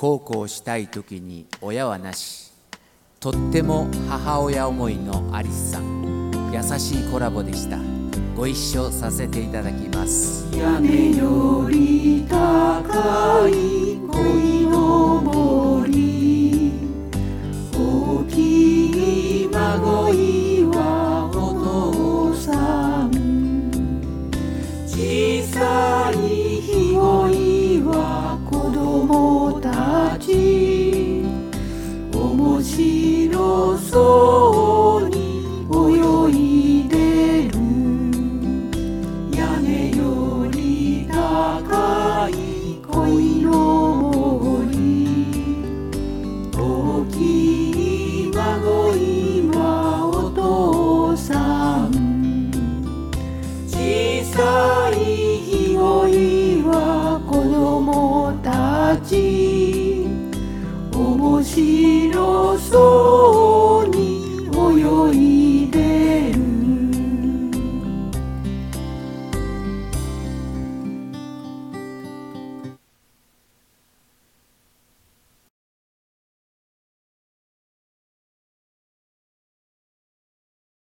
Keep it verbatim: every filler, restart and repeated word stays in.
孝行したい時に親はなし、とっても母親思いのアリスさん、優しいコラボでした。ご一緒させていただきます。 屋根より高い恋の森、大きい孫いはお父さん、小さいひごいは子供たち、面白そうに泳いでる。屋根より高い恋の森、大きい孫いはお父さん、小さいひごいは子供たち、面白そう